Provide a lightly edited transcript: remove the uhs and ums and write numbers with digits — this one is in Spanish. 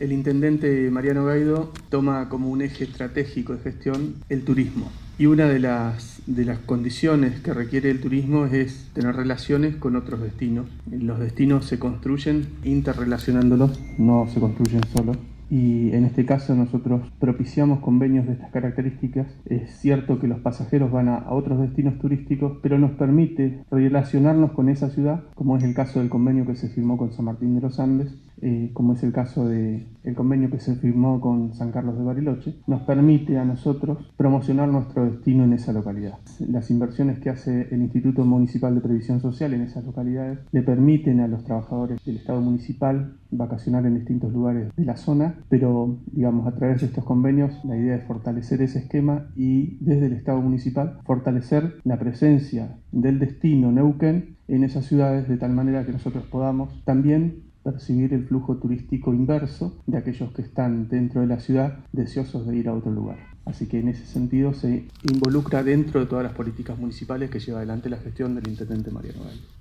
El intendente Mariano Gaido toma como un eje estratégico de gestión el turismo. Y una de las condiciones que requiere el turismo es tener relaciones con otros destinos. Los destinos se construyen interrelacionándolos, no se construyen solos. Y en este caso nosotros propiciamos convenios de estas características. Es cierto que los pasajeros van a otros destinos turísticos, pero nos permite relacionarnos con esa ciudad, como es el caso del convenio que se firmó con San Martín de los Andes, como es el caso del convenio que se firmó con San Carlos de Bariloche. Nos permite a nosotros promocionar nuestro destino en esa localidad. Las inversiones que hace el Instituto Municipal de Previsión Social en esas localidades le permiten a los trabajadores del Estado municipal vacacionar en distintos lugares de la zona, pero digamos a través de estos convenios la idea es fortalecer ese esquema y desde el Estado municipal fortalecer la presencia del destino Neuquén en esas ciudades de tal manera que nosotros podamos también percibir el flujo turístico inverso de aquellos que están dentro de la ciudad deseosos de ir a otro lugar. Así que en ese sentido se involucra dentro de todas las políticas municipales que lleva adelante la gestión del intendente Mariano Gaido.